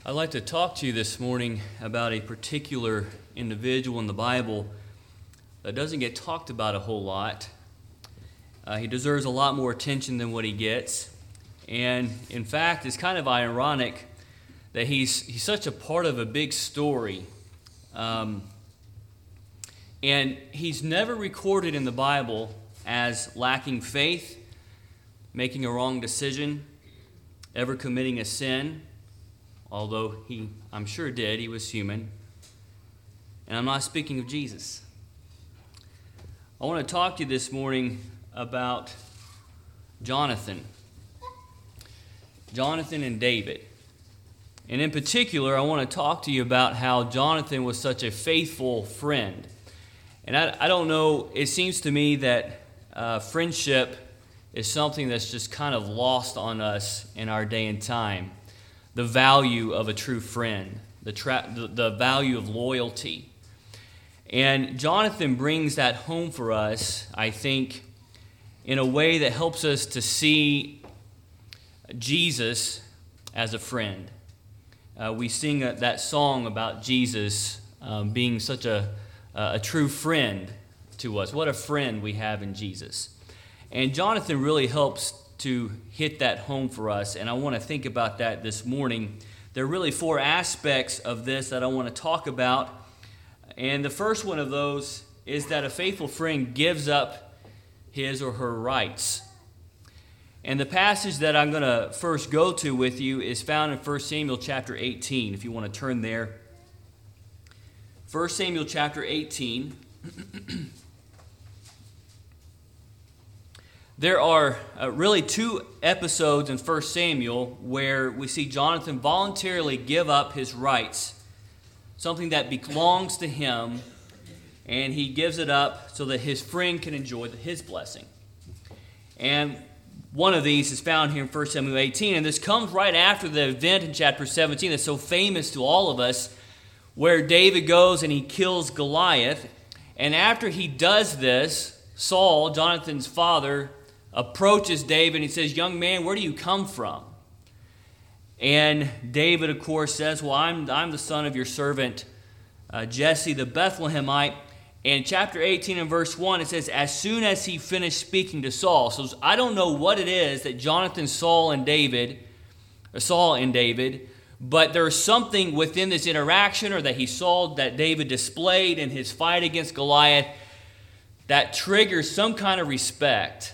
I'd like to talk to you this morning about a particular individual in the Bible that doesn't get talked about a whole lot. He deserves a lot more attention than what he gets. And in fact, it's kind of ironic that he's such a part of a big story. And he's never recorded in the Bible as lacking faith, making a wrong decision, ever committing a sin. Although he, I'm sure, did. He was human. And I'm not speaking of Jesus. I want to talk to you this morning about Jonathan. Jonathan and David. And in particular, I want to talk to you about how Jonathan was such a faithful friend. And I don't know, it seems to me that friendship is something that's just kind of lost on us in our day and time. The value of a true friend, the value of loyalty. And Jonathan brings that home for us, I think, in a way that helps us to see Jesus as a friend. We sing that song about Jesus being such a true friend to us. What a friend we have in Jesus. And Jonathan really helps to hit that home for us, and I want to think about that this morning. There are really four aspects of this that I want to talk about, and the first one of those is that a faithful friend gives up his or her rights. And the passage that I'm going to first go to with you is found in 1 Samuel chapter 18, if you want to turn there. 1 Samuel chapter 18. There are really two episodes in 1 Samuel where we see Jonathan voluntarily give up his rights, something that belongs to him, and he gives it up so that his friend can enjoy his blessing. And one of these is found here in 1 Samuel 18, and this comes right after the event in chapter 17 that's so famous to all of us, where David goes and he kills Goliath. And after he does this, Saul, Jonathan's father, approaches David and he says, "Young man, where do you come from?" And David, of course, says, "Well, I'm the son of your servant Jesse the Bethlehemite." And chapter 18 and verse 1, it says, "As soon as he finished speaking to Saul." So I don't know what it is that Jonathan Saul and David, but there's something within this interaction or that he saw that David displayed in his fight against Goliath that triggers some kind of respect.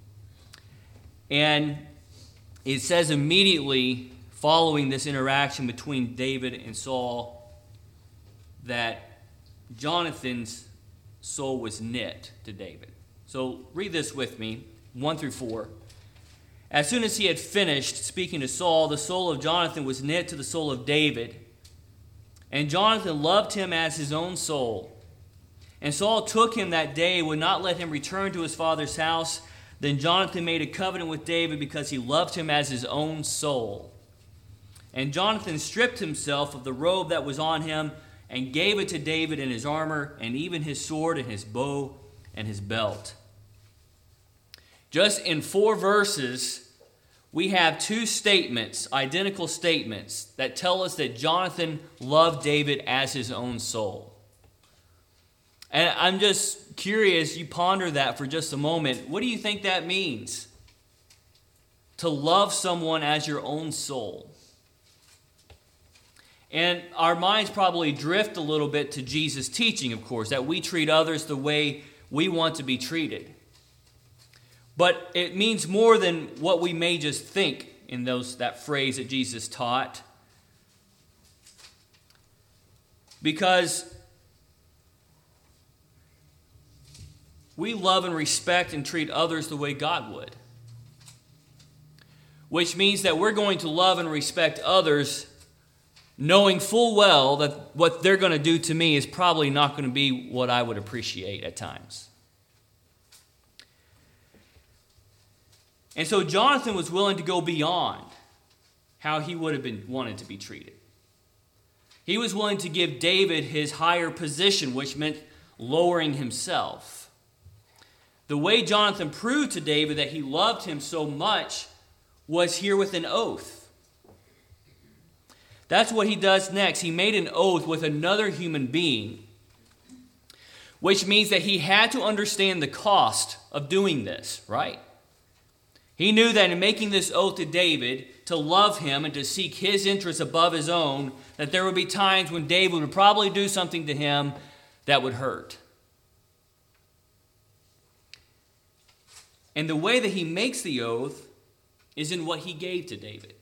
And it says immediately following this interaction between David and Saul that Jonathan's soul was knit to David. So read this with me, 1 through 4. "As soon as he had finished speaking to Saul, the soul of Jonathan was knit to the soul of David, and Jonathan loved him as his own soul. And Saul took him that day and would not let him return to his father's house. Then Jonathan made a covenant with David because he loved him as his own soul. And Jonathan stripped himself of the robe that was on him and gave it to David in his armor and even his sword and his bow and his belt." Just in 4 verses, we have 2 statements, identical statements, that tell us that Jonathan loved David as his own soul. And I'm just curious, you ponder that for just a moment. What do you think that means? To love someone as your own soul. And our minds probably drift a little bit to Jesus' teaching, of course, that we treat others the way we want to be treated. But it means more than what we may just think in that phrase that Jesus taught. Because we love and respect and treat others the way God would. Which means that we're going to love and respect others knowing full well that what they're going to do to me is probably not going to be what I would appreciate at times. And so Jonathan was willing to go beyond how he would have been wanted to be treated. He was willing to give David his higher position, which meant lowering himself. The way Jonathan proved to David that he loved him so much was here with an oath. That's what he does next. He made an oath with another human being, which means that he had to understand the cost of doing this, right? He knew that in making this oath to David, to love him and to seek his interests above his own, that there would be times when David would probably do something to him that would hurt. And the way that he makes the oath is in what he gave to David.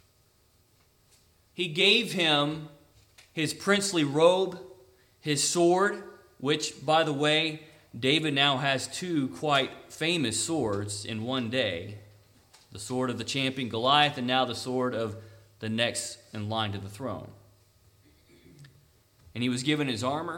He gave him his princely robe, his sword, which, by the way, David now has two quite famous swords in one day. The sword of the champion Goliath, and now the sword of the next in line to the throne. And he was given his armor.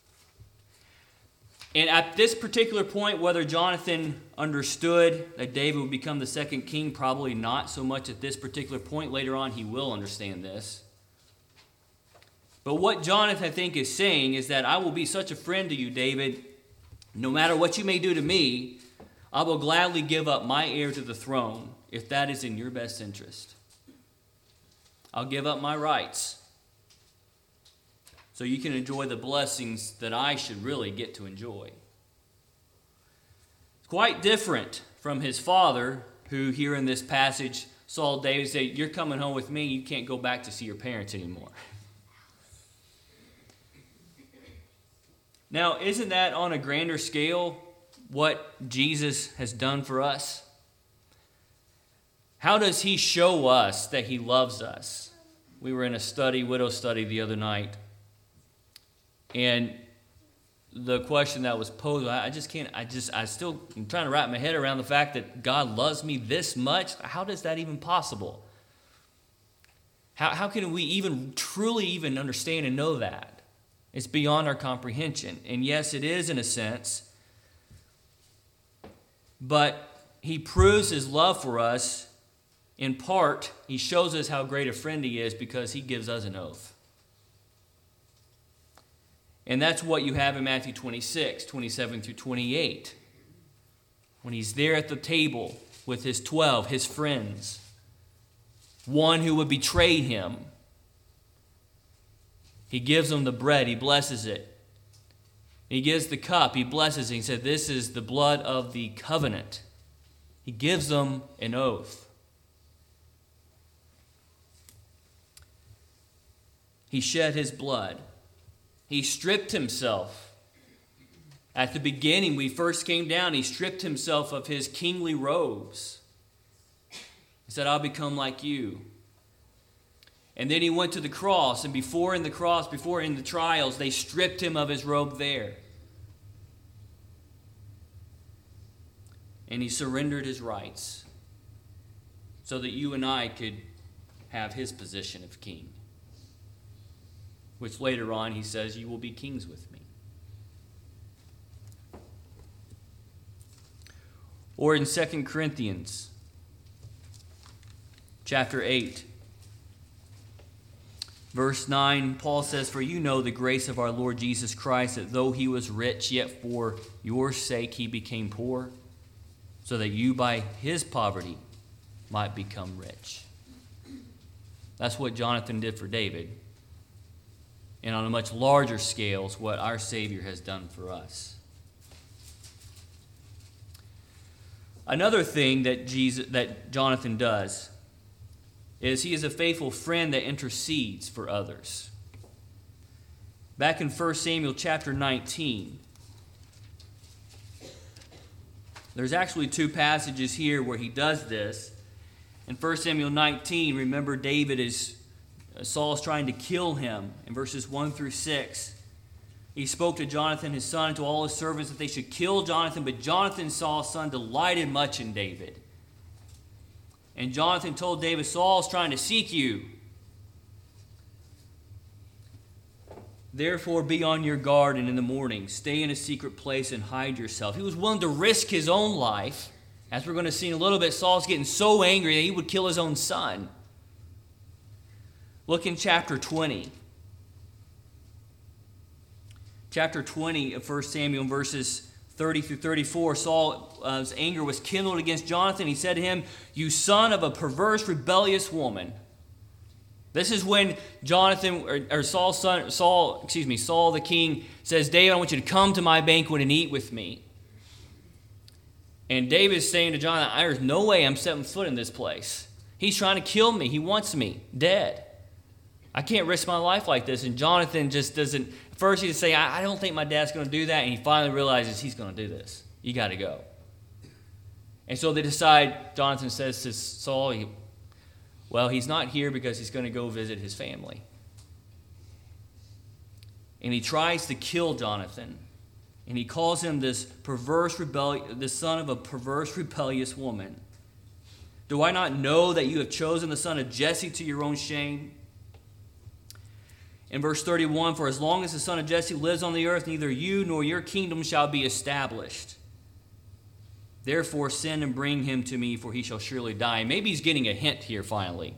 And at this particular point, whether Jonathan understood that David would become the second king, probably not so much at this particular point. Later on, he will understand this. But what Jonathan, I think, is saying is that I will be such a friend to you, David. No matter what you may do to me, I will gladly give up my heir to the throne if that is in your best interest. I'll give up my rights so you can enjoy the blessings that I should really get to enjoy. It's quite different from his father, who here in this passage saw David say, "You're coming home with me, you can't go back to see your parents anymore." Now, isn't that on a grander scale what Jesus has done for us? How does he show us that he loves us? We were in a widow study the other night. And the question that was posed, I'm trying to wrap my head around the fact that God loves me this much. How is that even possible? How can we even truly even understand and know that? It's beyond our comprehension. And yes, it is in a sense. But he proves his love for us. In part, he shows us how great a friend he is because he gives us an oath. And that's what you have in Matthew 26, 27 through 28. When he's there at the table with his 12, his friends. One who would betray him. He gives them the bread, he blesses it. He gives the cup, he blesses it. He said, "This is the blood of the covenant." He gives them an oath. He shed his blood. He stripped himself. At the beginning, when he first came down, he stripped himself of his kingly robes. He said, "I'll become like you." And then he went to the cross, and before in the trials, they stripped him of his robe there. And he surrendered his rights so that you and I could have his position of king. Which later on he says, "You will be kings with me." Or in 2 Corinthians chapter 8, verse 9, Paul says, "For you know the grace of our Lord Jesus Christ, that though he was rich, yet for your sake he became poor, so that you by his poverty might become rich." That's what Jonathan did for David. And on a much larger scale is what our Savior has done for us. Another thing that Jonathan does is he is a faithful friend that intercedes for others. Back in 1 Samuel chapter 19, there's actually two passages here where he does this. In 1 Samuel 19, remember Saul is trying to kill him. In verses 1 through 6, he spoke to Jonathan, his son, and to all his servants that they should kill Jonathan. But Jonathan, Saul's son, delighted much in David. And Jonathan told David, "Saul's trying to seek you. Therefore be on your guard, and in the morning stay in a secret place and hide yourself." He was willing to risk his own life. As we're going to see in a little bit, Saul's getting so angry that he would kill his own son. Look in chapter 20. Chapter 20 of 1 Samuel, verses 30 through 34. Saul's anger was kindled against Jonathan. He said to him, "You son of a perverse, rebellious woman, This is when Jonathan or Saul the king says, David, I want you to come to my banquet and eat with me. And David is saying to Jonathan, there's no way I'm setting foot in this place. He's trying to kill me. He wants me dead. I can't risk my life like this. And Jonathan just doesn't, first he's saying, I don't think my dad's going to do that. And he finally realizes he's going to do this. You got to go. And so they decide, Jonathan says to Saul, he's not here because he's going to go visit his family. And he tries to kill Jonathan. And he calls him the son of a perverse, rebellious woman. Do I not know that you have chosen the son of Jesse to your own shame? In verse 31, for as long as the son of Jesse lives on the earth, neither you nor your kingdom shall be established. Therefore send and bring him to me, for he shall surely die. Maybe he's getting a hint here finally.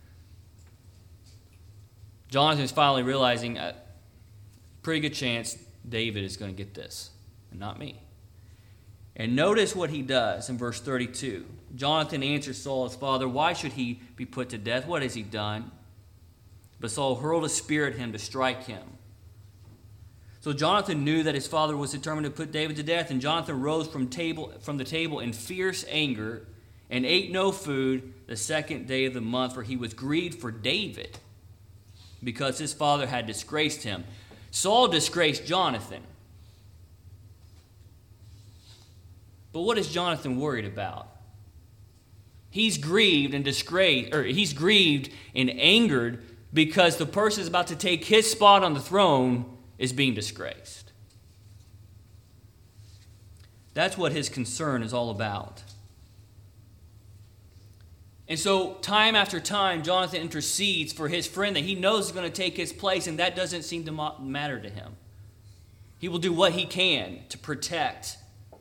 Jonathan's finally realizing a pretty good chance David is going to get this, and not me. And notice what he does in verse 32. Jonathan answers Saul, his father, why should he be put to death? What has he done? But Saul hurled a spear at him to strike him. So Jonathan knew that his father was determined to put David to death, and Jonathan rose from the table in fierce anger and ate no food the second day of the month, for he was grieved for David because his father had disgraced him. Saul disgraced Jonathan. But what is Jonathan worried about? He's grieved and disgraced, or he's grieved and angered because the person is about to take his spot on the throne is being disgraced. That's what his concern is all about. And so, time after time, Jonathan intercedes for his friend that he knows is going to take his place, and that doesn't seem to matter to him. He will do what he can to protect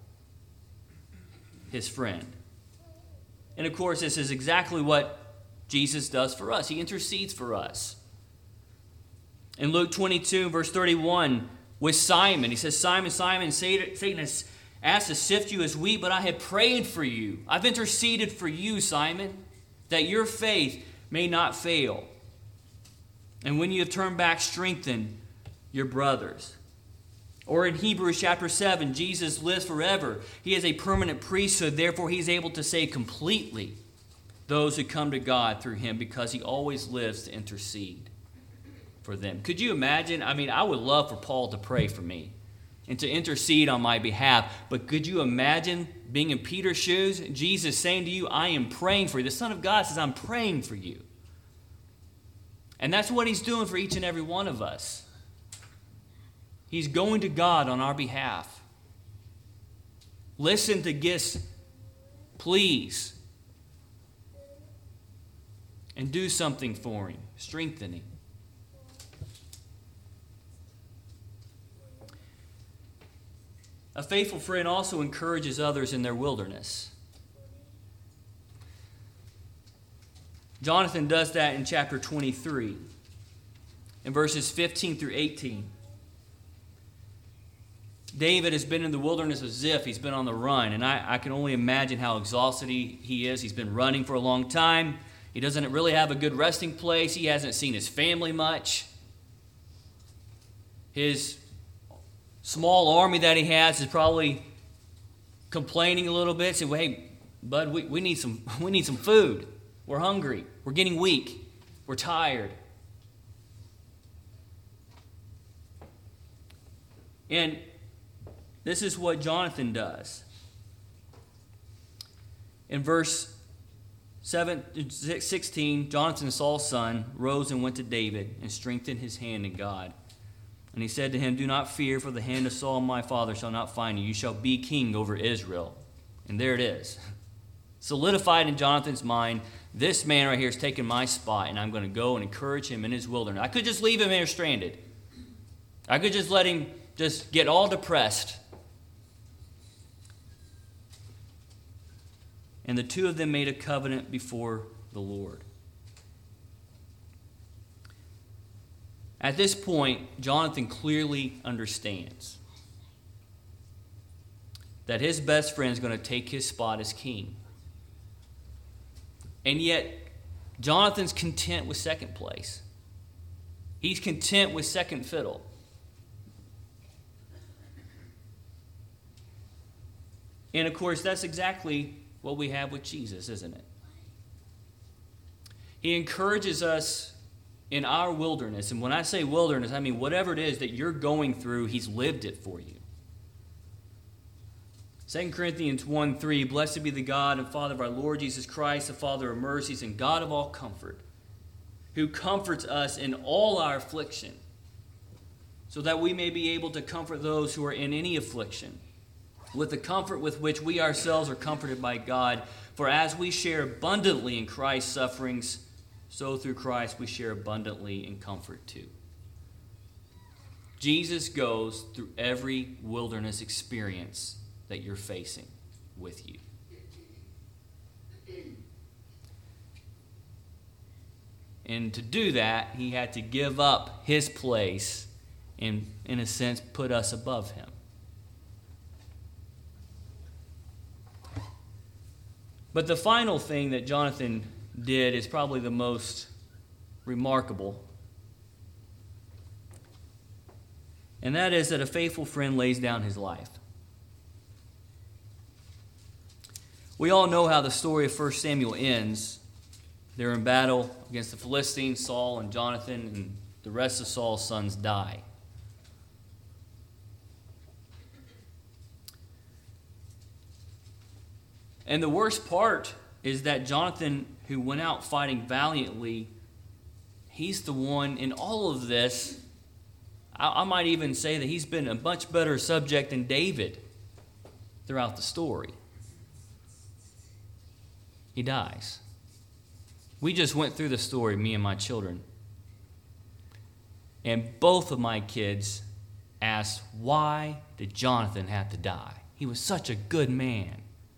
his friend. And of course, this is exactly what Jesus does for us. He intercedes for us. In Luke 22, verse 31, with Simon, he says, Simon, Simon, Satan has asked to sift you as wheat, but I have prayed for you. I've interceded for you, Simon, that your faith may not fail. And when you have turned back, strengthen your brothers. Or in Hebrews chapter 7, Jesus lives forever. He is a permanent priesthood, therefore he is able to save completely those who come to God through him because he always lives to intercede for them. Could you imagine? I would love for Paul to pray for me and to intercede on my behalf. But could you imagine being in Peter's shoes? Jesus saying to you, I am praying for you. The Son of God says, I'm praying for you. And that's what he's doing for each and every one of us. He's going to God on our behalf. Listen to Gis, please. And do something for him, strengthen him. A faithful friend also encourages others in their wilderness. Jonathan does that in chapter 23, in verses 15 through 18. David has been in the wilderness of Ziph. He's been on the run, and I can only imagine how exhausted he is. He's been running for a long time. He doesn't really have a good resting place. He hasn't seen his family much. His small army that he has is probably complaining a little bit. Saying, well, hey, bud, we need some food. We're hungry. We're getting weak. We're tired. And this is what Jonathan does. In verse 16, Jonathan, Saul's son, rose and went to David and strengthened his hand in God. And he said to him, do not fear, for the hand of Saul my father shall not find you. You shall be king over Israel. And there it is. Solidified in Jonathan's mind, this man right here is taking my spot, and I'm going to go and encourage him in his wilderness. I could just leave him here stranded. I could just let him just get all depressed. And the two of them made a covenant before the Lord. At this point, Jonathan clearly understands that his best friend is going to take his spot as king. And yet, Jonathan's content with second place. He's content with second fiddle. And of course, that's exactly what we have with Jesus, isn't it? He encourages us in our wilderness. And when I say wilderness, I mean whatever it is that you're going through, He's lived it for you. 2 Corinthians 1:3, Blessed be the God and Father of our Lord Jesus Christ, the Father of mercies and God of all comfort, who comforts us in all our affliction, so that we may be able to comfort those who are in any affliction, with the comfort with which we ourselves are comforted by God. For as we share abundantly in Christ's sufferings, so through Christ we share abundantly in comfort too. Jesus goes through every wilderness experience that you're facing with you. And to do that, He had to give up His place and, in a sense, put us above Him. But the final thing that Jonathan did is probably the most remarkable. And that is that a faithful friend lays down his life. We all know how the story of 1 Samuel ends. They're in battle against the Philistines, Saul and Jonathan, and the rest of Saul's sons die. And the worst part is that Jonathan, who went out fighting valiantly, he's the one in all of this. I might even say that he's been a much better subject than David throughout the story. He dies. We just went through the story, me and my children. And both of my kids asked, why did Jonathan have to die? He was such a good man.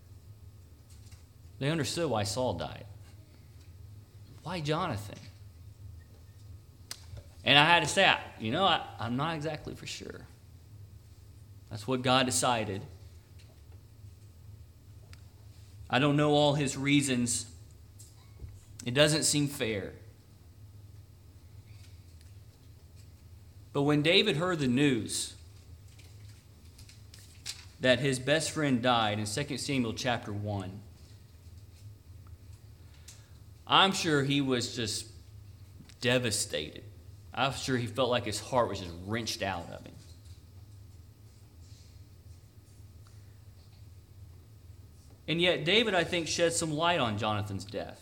They understood why Saul died. Why Jonathan? And I had to say, I'm not exactly for sure. That's what God decided. I don't know all his reasons. It doesn't seem fair. But when David heard the news that his best friend died in 2 Samuel chapter 1, I'm sure he was just devastated. I'm sure he felt like his heart was just wrenched out of him. And yet David, I think, shed some light on Jonathan's death.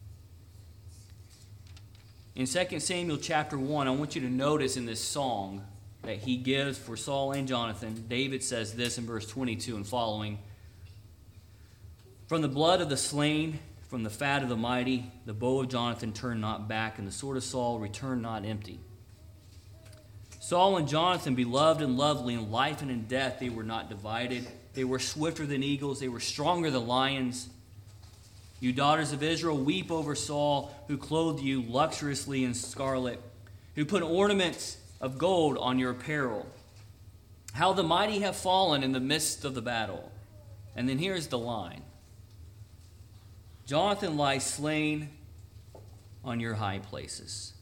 In 2 Samuel chapter 1, I want you to notice in this song that he gives for Saul and Jonathan, David says this in verse 22 and following, From the blood of the slain, from the fat of the mighty, the bow of Jonathan turned not back, and the sword of Saul returned not empty. Saul and Jonathan, beloved and lovely, in life and in death, they were not divided. They were swifter than eagles. They were stronger than lions. You daughters of Israel, weep over Saul, who clothed you luxuriously in scarlet, who put ornaments of gold on your apparel. How the mighty have fallen in the midst of the battle. And then here's the line. Jonathan lies slain on your high places.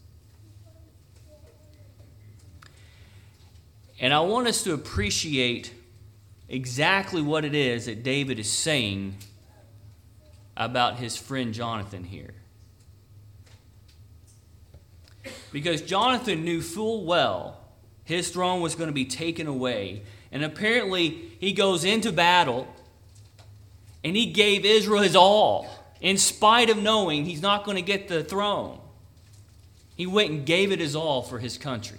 And I want us to appreciate exactly what it is that David is saying about his friend Jonathan here. Because Jonathan knew full well his throne was going to be taken away. And apparently he goes into battle and he gave Israel his all, in spite of knowing he's not going to get the throne. He went and gave it his all for his country.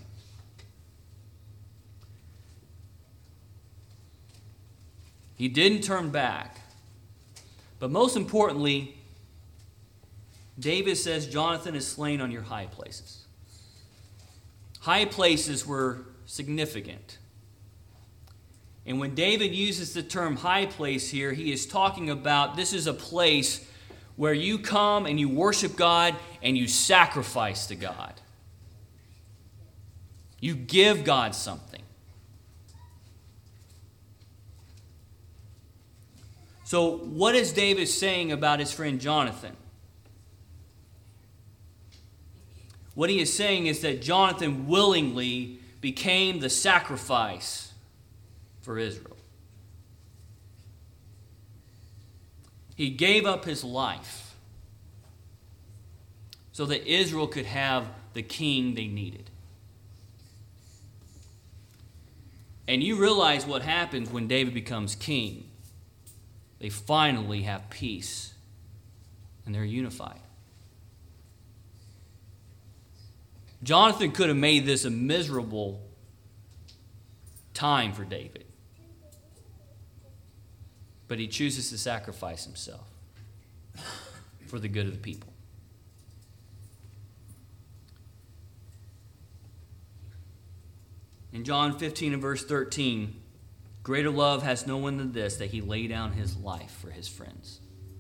He didn't turn back. But most importantly, David says Jonathan is slain on your high places. High places were significant. And when David uses the term high place here, he is talking about this is a place where you come and you worship God and you sacrifice to God. You give God something. So what is David saying about his friend Jonathan? What he is saying is that Jonathan willingly became the sacrifice for Israel. He gave up his life so that Israel could have the king they needed. And you realize what happens when David becomes king. They finally have peace, and they're unified. Jonathan could have made this a miserable time for David, but he chooses to sacrifice himself for the good of the people. In John 15 and verse 13, greater love has no one than this, that he lay down his life for his friends.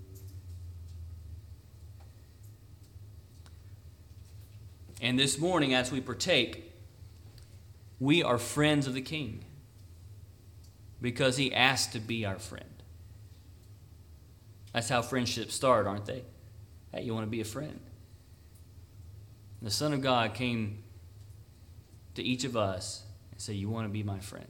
And this morning, as we partake, we are friends of the King because he asked to be our friend. That's how friendships start, aren't they? Hey, you want to be a friend? The Son of God came to each of us and said, you want to be my friend?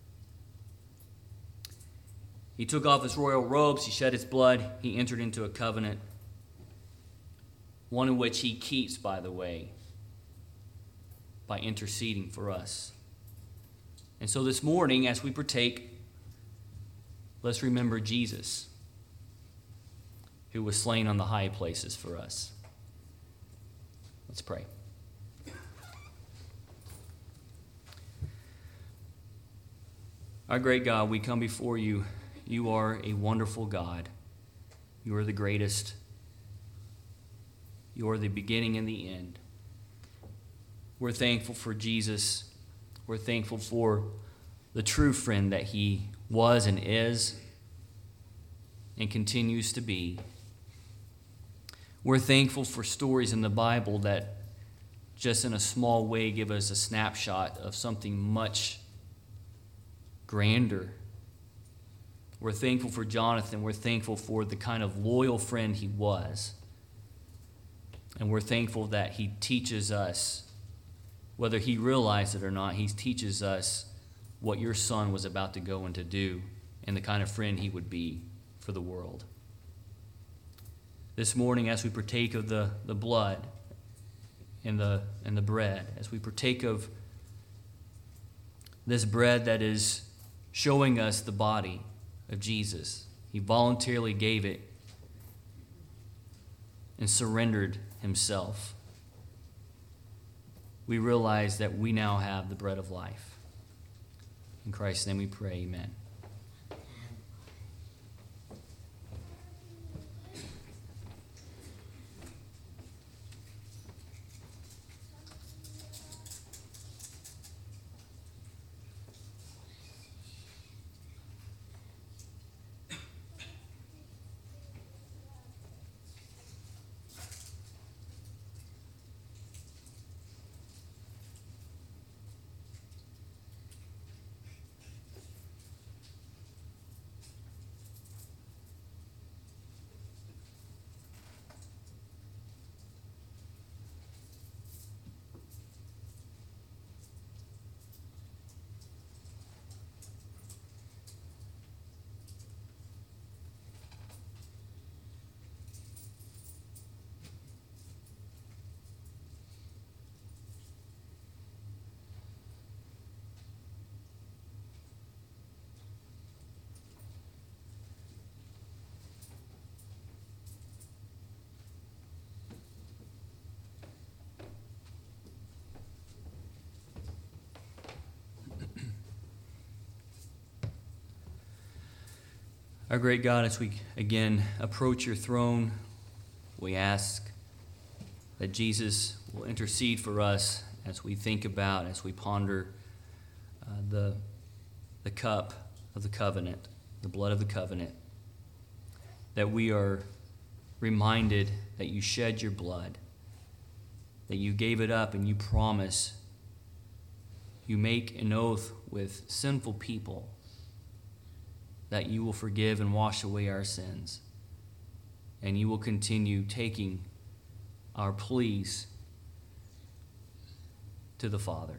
He took off his royal robes, he shed his blood, he entered into a covenant, one in which he keeps, by the way, by interceding for us. And so this morning, as we partake, let's remember Jesus, who was slain on the high places for us. Let's pray. Our great God, we come before you. You are a wonderful God. You are the greatest. You are the beginning and the end. We're thankful for Jesus. We're thankful for the true friend that he was and is and continues to be. We're thankful for stories in the Bible that just in a small way give us a snapshot of something much grander. We're thankful for Jonathan. We're thankful for the kind of loyal friend he was. And we're thankful that he teaches us, whether he realized it or not, he teaches us what your son was about to go and to do and the kind of friend he would be for the world. This morning, as we partake of the blood and the bread, as we partake of this bread that is showing us the body of Jesus, he voluntarily gave it and surrendered himself. We realize that we now have the bread of life. In Christ's name we pray, amen. Our great God, as we again approach your throne, we ask that Jesus will intercede for us as we think about, as we ponder the cup of the covenant, the blood of the covenant, that we are reminded that you shed your blood, that you gave it up and you promise, you make an oath with sinful people that you will forgive and wash away our sins. And you will continue taking our pleas to the Father.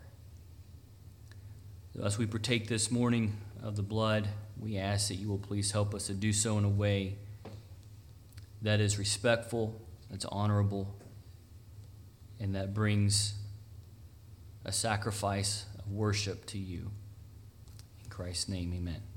So as we partake this morning of the blood, we ask that you will please help us to do so in a way that is respectful, that's honorable, and that brings a sacrifice of worship to you. In Christ's name, amen.